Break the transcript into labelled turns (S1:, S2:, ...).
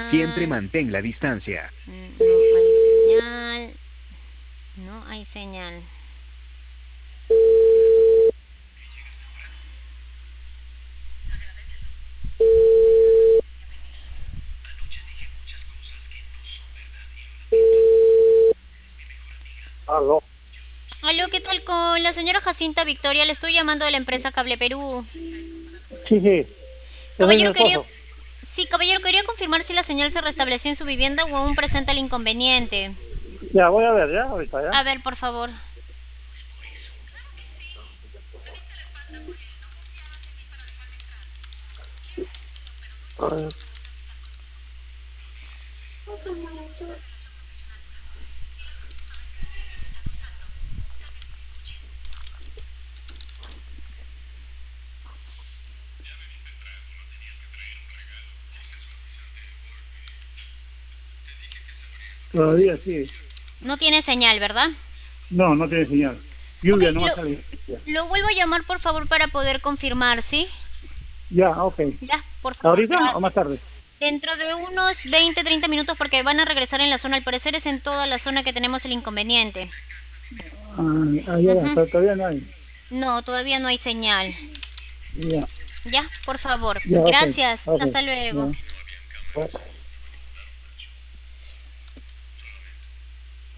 S1: Siempre
S2: señal.
S1: mantén la distancia.
S2: No hay señal. No hay señal.
S3: Aló.
S2: Aló, ¿qué tal con la señora Jacinta Victoria? Le estoy llamando de la empresa Cable Perú.
S3: Sí, sí, yo soy mi
S2: Caballero, quería...
S3: esposo.
S2: Sí, caballero, quería confirmar si la señal se restableció en su vivienda o aún presenta el inconveniente.
S3: Ya, voy a ver, ya, ahorita, ya.
S2: A ver, por favor.
S3: A ver. Todavía sí.
S2: No tiene señal, ¿verdad?
S3: No, no tiene señal.
S2: Ok,
S3: Lluvia, no va a salir.
S2: lo vuelvo a llamar por favor para poder confirmar, ¿sí?
S3: Ya, ok.
S2: Ya, por favor,
S3: ¿Ahorita o más
S2: gracias.
S3: tarde?
S2: Dentro de unos 20, 30 minutos porque van a regresar en la zona. Al parecer es en toda la zona que tenemos el inconveniente.
S3: Ya,
S2: Ujú.
S3: pero todavía no hay.
S2: No, todavía no hay señal.
S3: Ya,
S2: Ya, por favor.
S3: ya, ok,
S2: Gracias.
S3: ok.
S2: Hasta luego.
S3: Ya.